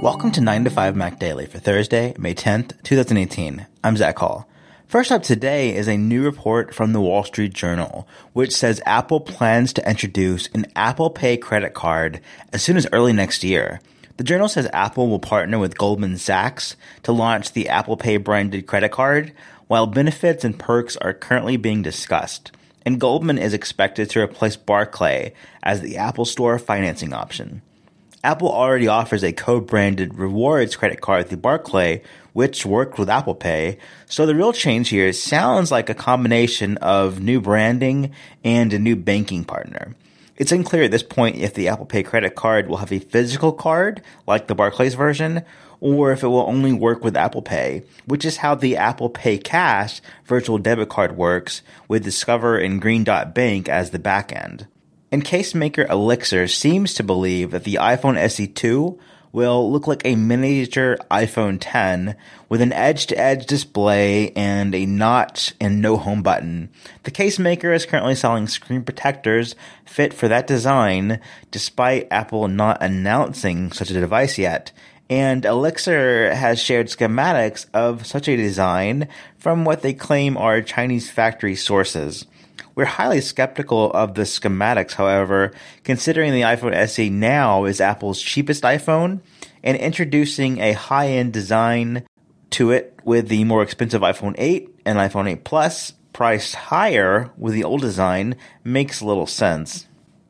Welcome to 9 to 5 Mac Daily for Thursday, May 10th, 2018. I'm Zach Hall. First up today is a new report from the Wall Street Journal, which says Apple plans to introduce an Apple Pay credit card as soon as early next year. The journal says Apple will partner with Goldman Sachs to launch the Apple Pay branded credit card, while benefits and perks are currently being discussed. And Goldman is expected to replace Barclay as the Apple Store financing option. Apple already offers a co-branded rewards credit card through Barclay, which worked with Apple Pay, so the real change here sounds like a combination of new branding and a new banking partner. It's unclear at this point if the Apple Pay credit card will have a physical card, like the Barclays version, or if it will only work with Apple Pay, which is how the Apple Pay Cash virtual debit card works, with Discover and Green Dot Bank as the backend. And case maker Elixir seems to believe that the iPhone SE 2 will look like a miniature iPhone 10 with an edge-to-edge display and a notch and no home button. The case maker is currently selling screen protectors fit for that design, despite Apple not announcing such a device yet. And Elixir has shared schematics of such a design from what they claim are Chinese factory sources. We're highly skeptical of the schematics, however, considering the iPhone SE now is Apple's cheapest iPhone, and introducing a high-end design to it with the more expensive iPhone 8 and iPhone 8 Plus priced higher with the old design makes little sense.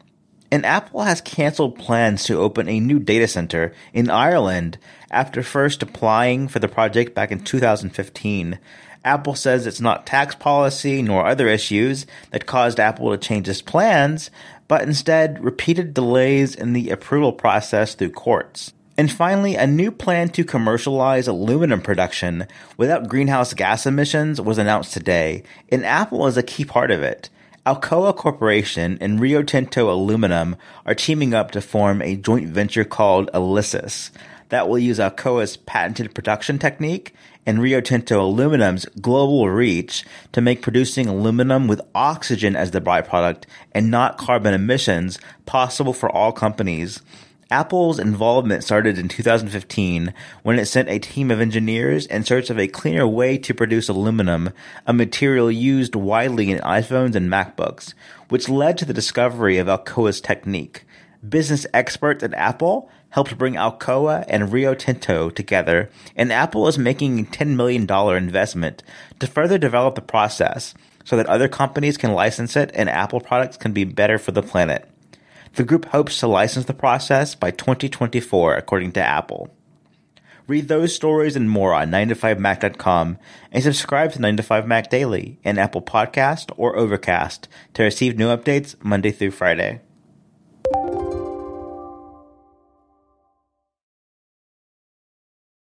And Apple has canceled plans to open a new data center in Ireland after first applying for the project back in 2015. Apple says it's not tax policy nor other issues that caused Apple to change its plans, but instead repeated delays in the approval process through courts. And finally, a new plan to commercialize aluminum production without greenhouse gas emissions was announced today, and Apple is a key part of it. Alcoa Corporation and Rio Tinto Aluminum are teaming up to form a joint venture called Elysis that will use Alcoa's patented production technique and Rio Tinto Aluminum's global reach to make producing aluminum with oxygen as the byproduct and not carbon emissions possible for all companies. Apple's involvement started in 2015 when it sent a team of engineers in search of a cleaner way to produce aluminum, a material used widely in iPhones and MacBooks, which led to the discovery of Alcoa's technique. Business experts at Apple helped bring Alcoa and Rio Tinto together, and Apple is making a $10 million investment to further develop the process so that other companies can license it and Apple products can be better for the planet. The group hopes to license the process by 2024, according to Apple. Read those stories and more on 9to5mac.com and subscribe to 9 to 5 Mac Daily in Apple Podcast or Overcast to receive new updates Monday through Friday.